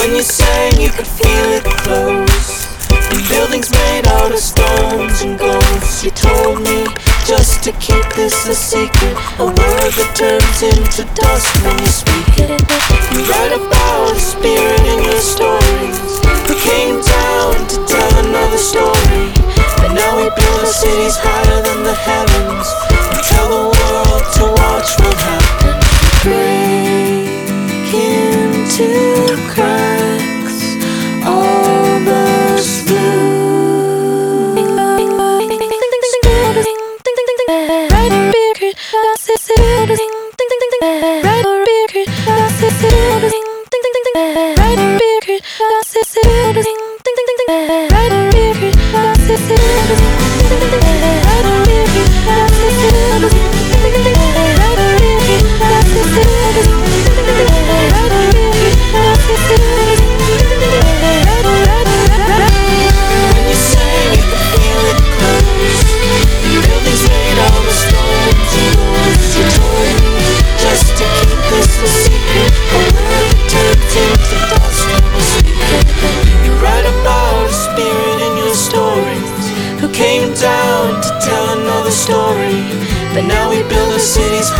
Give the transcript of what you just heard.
When you sang, you could feel it close. The buildings made out of stones and ghosts. You told me just to keep this a secret, a word that turns into dust when you speak it. You write about a spirit in your stories who came down to tell another story. And now we build our cities higher than the heavens and tell the world to watch what happens. Break into cracks, all burst through. Came down to tell another story, but now we build our cities